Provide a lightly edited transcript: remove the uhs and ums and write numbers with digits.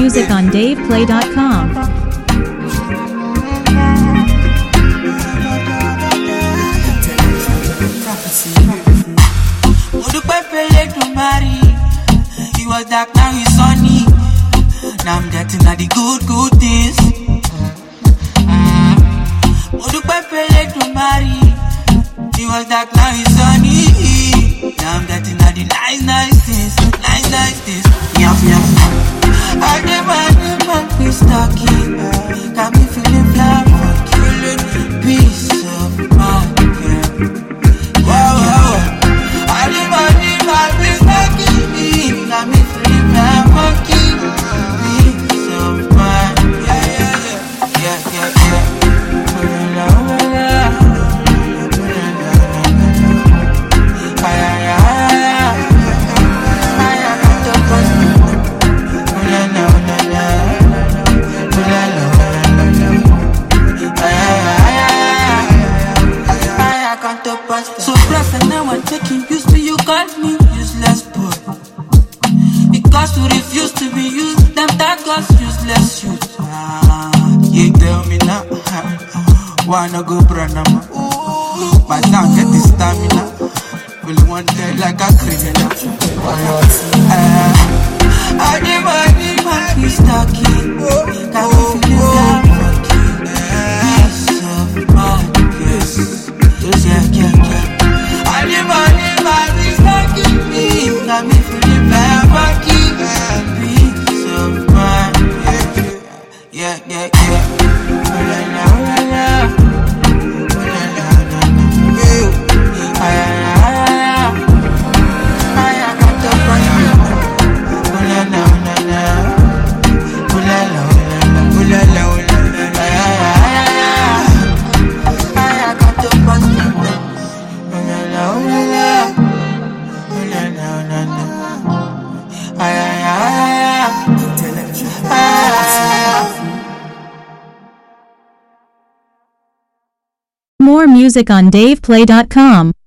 music on DavePlay.com. He was dark, now he's sunny. Now I'm getting at the good things. He was dark, now he's sunny. Now I'm getting at the nice things. I never be stuck in. Got me feeling fly, peace of mind. Wow. I never be stuck in. Got me feeling fly, peace of mind. Yeah. So rough and now I'm taking used to you call me useless boy. Because we refuse to be used, them that God's useless youth. You tell me now, wanna go Branama? My sound get the stamina. Will one day like a criminal. I never be stuck in. Got me feeling like peace of mind, yes. Yeah. I never be stuck in me. Got me feeling like peace of mind, yeah. More music on DavePlay.com.